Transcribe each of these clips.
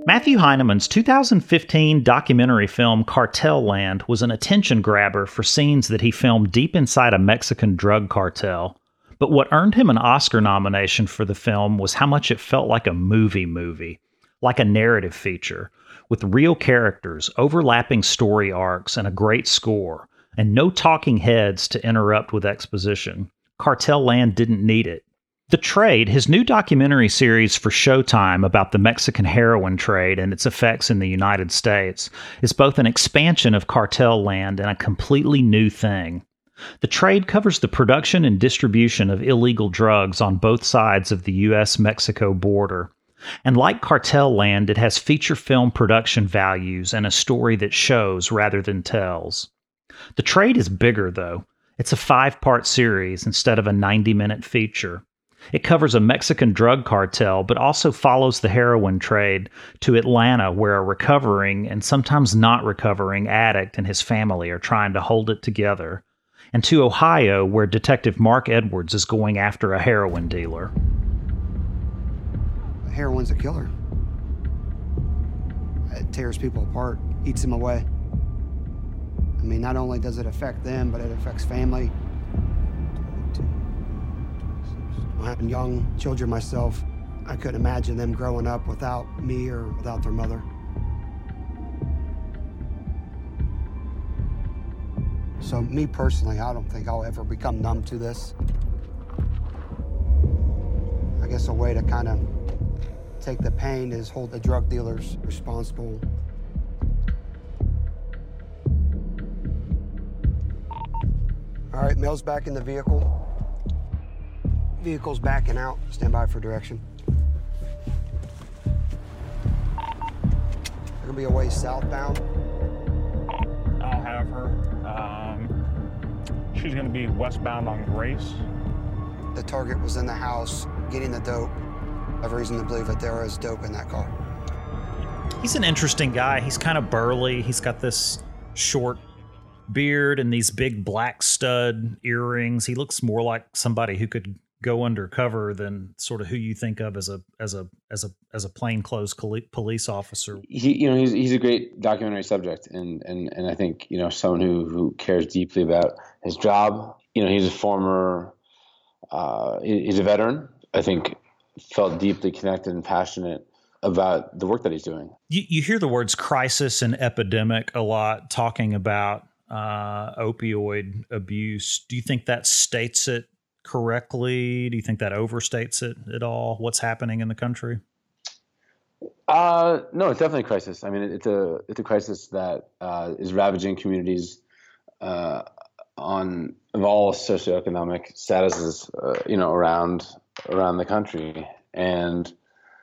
Matthew Heinemann's 2015 documentary film Cartel Land was an attention grabber for scenes that he filmed deep inside a Mexican drug cartel. But what earned him an Oscar nomination for the film was how much it felt like a movie, like a narrative feature, with real characters, overlapping story arcs, and a great score, and no talking heads to interrupt with exposition. Cartel Land didn't need it. The Trade, his new documentary series for Showtime about the Mexican heroin trade and its effects in the United States, is both an expansion of Cartel Land and a completely new thing. The Trade covers the production and distribution of illegal drugs on both sides of the U.S.-Mexico border. And like Cartel Land, it has feature film production values and a story that shows rather than tells. The Trade is bigger, though. It's a 5-part series instead of a 90-minute feature. It covers a Mexican drug cartel, but also follows the heroin trade to Atlanta, where a recovering and sometimes not recovering addict and his family are trying to hold it together, and to Ohio, where Detective Mark Edwards is going after a heroin dealer. Heroin's a killer. It tears people apart, eats them away. I mean, not only does it affect them, but it affects family. Having young children myself, I couldn't imagine them growing up without me or without their mother. So me personally, I don't think I'll ever become numb to this. I guess a way to kind of take the pain is hold the drug dealers responsible. All right, Mel's back in the vehicle. Vehicle's backing out. Stand by for direction. They're gonna be a ways southbound. I'll have her. She's gonna be westbound on Grace. The target was in the house getting the dope. I have reason to believe that there is dope in that car. He's an interesting guy. He's kind of burly. He's got this short beard and these big black stud earrings. He looks more like somebody who could go undercover than sort of who you think of as a plainclothes police officer. He's a great documentary subject, and I think someone who cares deeply about his job. He's a former, he's a veteran. I think felt deeply connected and passionate about the work that he's doing. You hear the words crisis and epidemic a lot, talking about opioid abuse. Do you think that states it correctly? Do you think that overstates it at all? What's happening in the country? No, it's definitely a crisis. I mean, it's a crisis that is ravaging communities of all socioeconomic statuses, around the country. And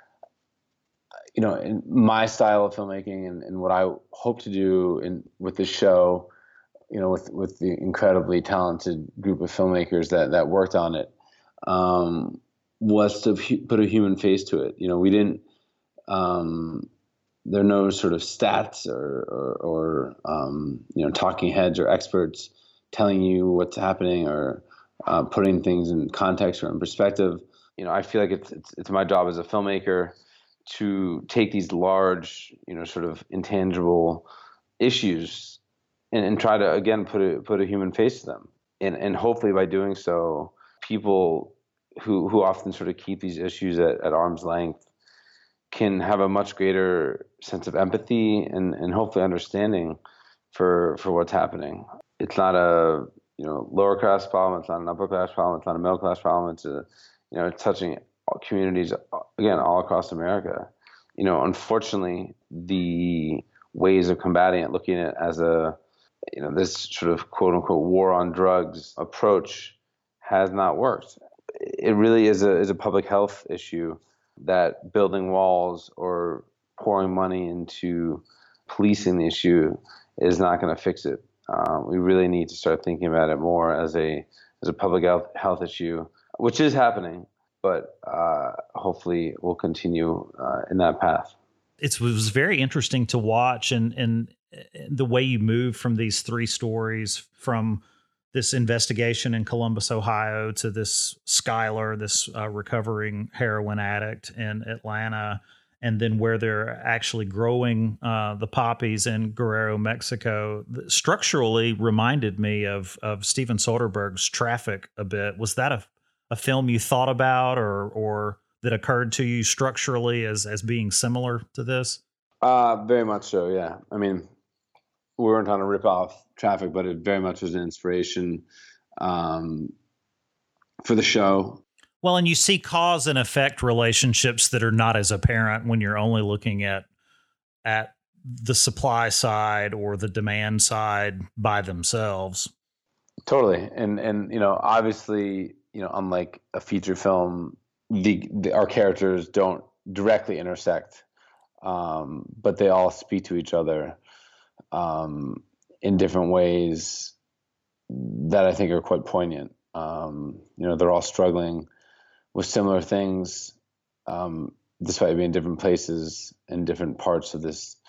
in my style of filmmaking and what I hope to do with this show, with the incredibly talented group of filmmakers that worked on it, was to put a human face to it. We didn't. There are no sort of stats or talking heads or experts telling you what's happening or putting things in context or in perspective. I feel like it's my job as a filmmaker to take these large, sort of intangible issues and try to, again, put a human face to them. And hopefully by doing so, people who often sort of keep these issues at arm's length can have a much greater sense of empathy and hopefully understanding for what's happening. It's not a lower class problem. It's not an upper class problem. It's not a middle class problem. It's it's touching communities, again, all across America. Unfortunately, the ways of combating it, looking at it as this sort of quote unquote war on drugs approach, has not worked. It really is a public health issue that building walls or pouring money into policing the issue is not going to fix it. We really need to start thinking about it more as a public health issue, which is happening, but hopefully will continue in that path. It was very interesting to watch, and the way you move from these three stories, from this investigation in Columbus, Ohio, to this Skylar, this recovering heroin addict in Atlanta, and then where they're actually growing the poppies in Guerrero, Mexico, structurally reminded me of Steven Soderbergh's Traffic a bit. Was that a film you thought about, or that occurred to you structurally as being similar to this? Very much so. Yeah. I mean, we weren't trying to rip off Traffic, but it very much was an inspiration for the show. Well, and you see cause and effect relationships that are not as apparent when you're only looking at the supply side or the demand side by themselves. Totally. And obviously, unlike a feature film, our characters don't directly intersect, but they all speak to each other in different ways that I think are quite poignant. They're all struggling with similar things, despite being in different places and different parts of this,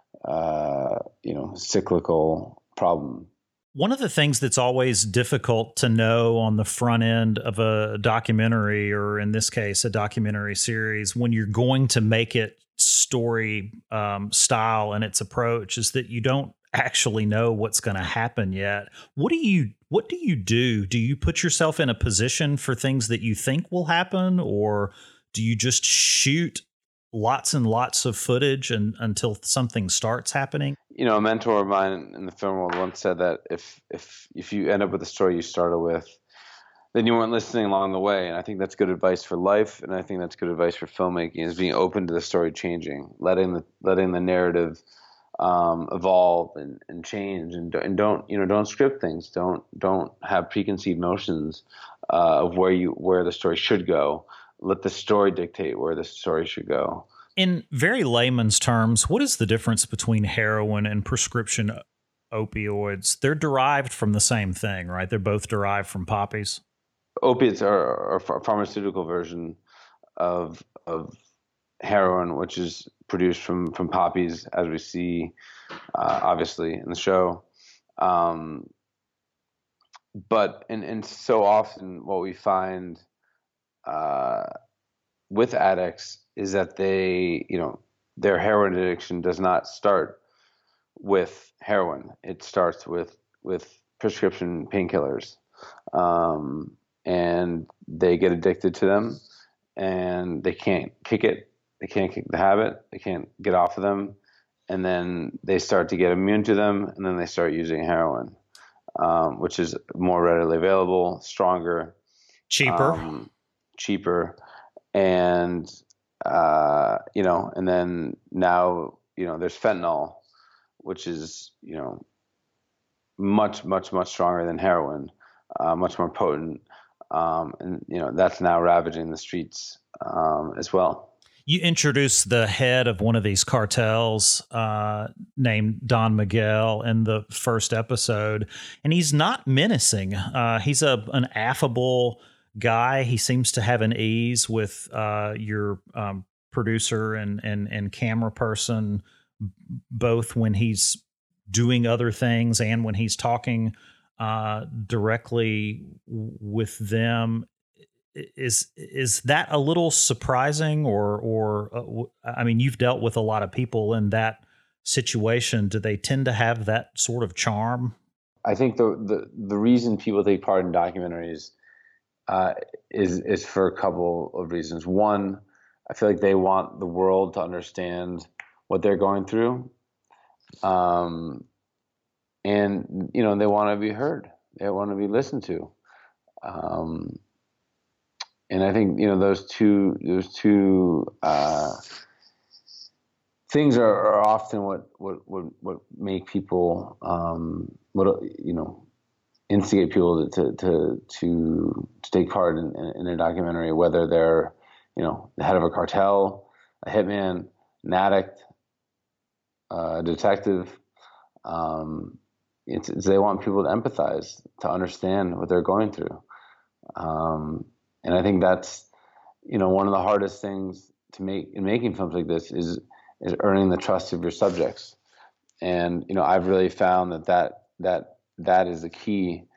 cyclical problem. One of the things that's always difficult to know on the front end of a documentary, or in this case, a documentary series, when you're going to make it story style and its approach, is that you don't actually know what's going to happen yet. What do you do? Do you put yourself in a position for things that you think will happen, or do you just shoot lots and lots of footage until something starts happening? A mentor of mine in the film world once said that if you end up with the story you started with, then you weren't listening along the way. And I think that's good advice for life, and I think that's good advice for filmmaking, is being open to the story changing, letting the narrative evolve and change, and don't script things. Don't have preconceived notions of where the story should go. Let the story dictate where the story should go. In very layman's terms, what is the difference between heroin and prescription opioids? They're derived from the same thing, right? They're both derived from poppies. Opiates are a pharmaceutical version of heroin, which is produced from poppies, as we see, obviously, in the show. But so often what we find with addicts is that their heroin addiction does not start with heroin. It starts with prescription painkillers. And they get addicted to them, and they can't kick it. They can't kick the habit. They can't get off of them. And then they start to get immune to them, and then they start using heroin, which is more readily available, stronger, cheaper, and and then now there's fentanyl, which is much stronger than heroin, much more potent, and that's now ravaging the streets as well. You introduce the head of one of these cartels named Don Miguel in the first episode, and he's not menacing. He's an affable guy. He seems to have an ease with your producer and camera person, both when he's doing other things and when he's talking directly with them. Is that a little surprising, or I mean, you've dealt with a lot of people in that situation. Do they tend to have that sort of charm? I think the reason people take part in documentaries is for a couple of reasons. One, I feel like they want the world to understand what they're going through, and they want to be heard. They want to be listened to. And I think those two things are often what make people instigate people to take part in a documentary, whether they're the head of a cartel, a hitman, an addict, a detective. It's they want people to empathize, to understand what they're going through. And I think that's, one of the hardest things to make in making films like this is earning the trust of your subjects. And, I've really found that is the key.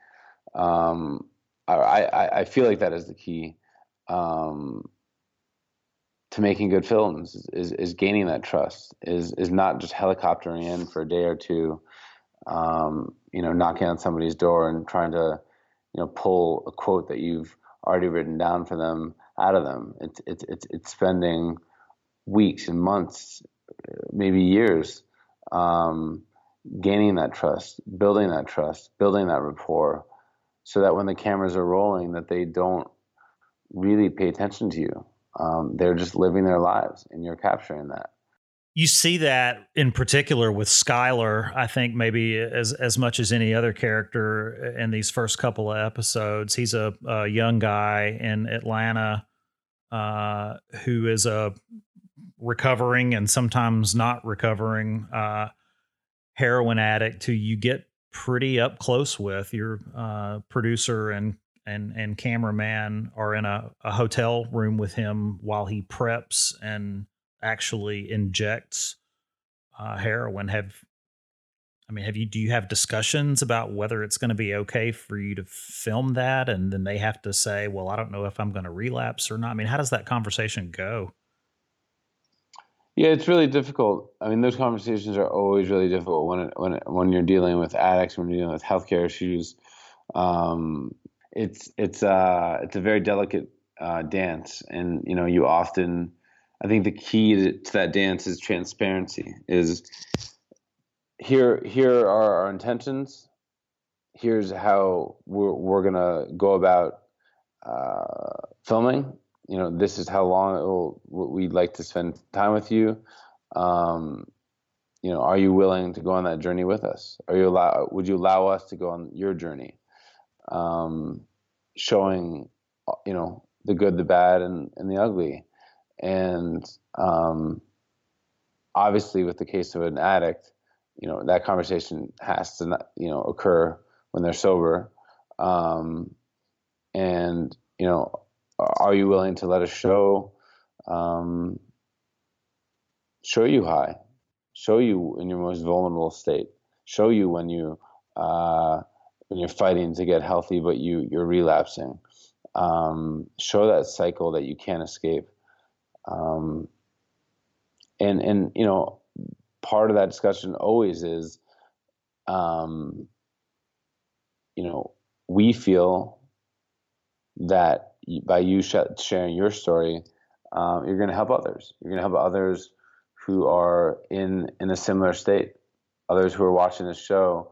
I feel like that is the key to making good films is gaining that trust, is not just helicoptering in for a day or two, knocking on somebody's door and trying to, pull a quote that you've already written down for them out of them. It's spending weeks and months, maybe years, gaining that trust, building that rapport, so that when the cameras are rolling, that they don't really pay attention to you. They're just living their lives, and you're capturing that. You see that in particular with Skyler, I think maybe as much as any other character in these first couple of episodes. He's a young guy in Atlanta who is a recovering and sometimes not recovering heroin addict who you get pretty up close with. Your producer and cameraman are in a hotel room with him while he preps and actually injects heroin. Do you have discussions about whether it's going to be okay for you to film that? And then they have to say, well, I don't know if I'm going to relapse or not. I mean, how does that conversation go? Yeah, it's really difficult. I mean, those conversations are always really difficult when you're dealing with addicts, when you're dealing with healthcare issues. It's a very delicate dance, and you often. I think the key to that dance is transparency. Is here are our intentions. Here's how we're gonna go about filming. This is how long we'd like to spend time with you. Are you willing to go on that journey with us? Would you allow us to go on your journey? Showing, the good, the bad, and the ugly. And obviously, with the case of an addict, that conversation has to not, occur when they're sober. And are you willing to let us show you high, show you in your most vulnerable state, show you when you're fighting to get healthy, but you're relapsing, show that cycle that you can't escape. And part of that discussion always is, we feel that by you sharing your story, you're going to help others. You're going to help others who are in a similar state, others who are watching this show.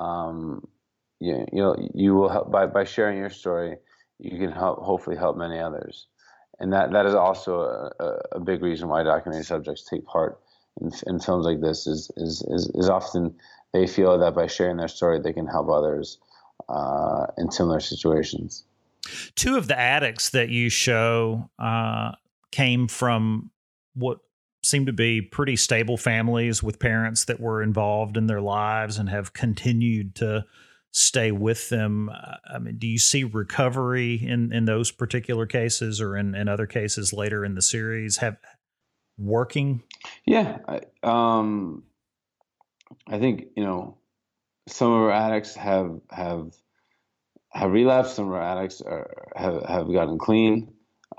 You will help by sharing your story. You can hopefully help many others. And that is also a big reason why documentary subjects take part in films like this is often they feel that by sharing their story, they can help others in similar situations. Two of the addicts that you show came from what seemed to be pretty stable families with parents that were involved in their lives and have continued to stay with them. I mean, do you see recovery in those particular cases or in other cases later in the series have working? Yeah. I think, some of our addicts have relapsed. Some of our addicts have gotten clean.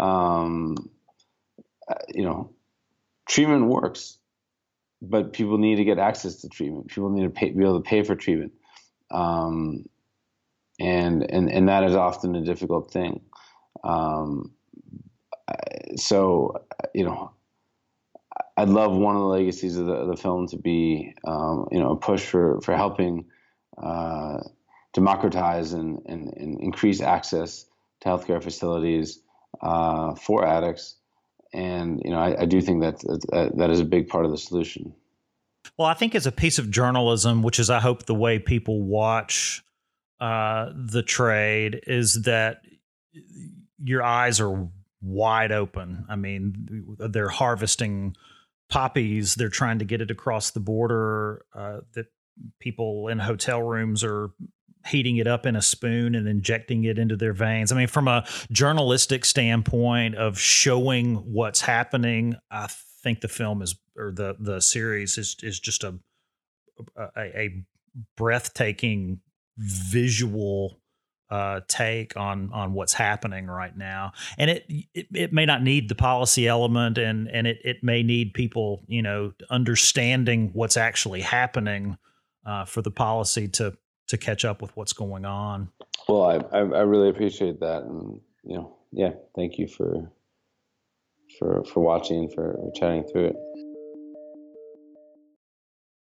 Treatment works, but people need to get access to treatment. People need to be able to pay for treatment. And that is often a difficult thing. So, I'd love one of the legacies of the film to be, a push for helping democratize and increase access to healthcare facilities for addicts. And, I do think that is a big part of the solution. Well, I think as a piece of journalism, which is, I hope, the way people watch the trade, is that your eyes are wide open. I mean, they're harvesting poppies. They're trying to get it across the border. That people in hotel rooms are heating it up in a spoon and injecting it into their veins. I mean, from a journalistic standpoint of showing what's happening, I think the film the series is just a breathtaking visual take on what's happening right now. And it may not need the policy element, and it may need people, understanding what's actually happening for the policy to catch up with what's going on. Well, I really appreciate that, and yeah, thank you for watching, for chatting through it.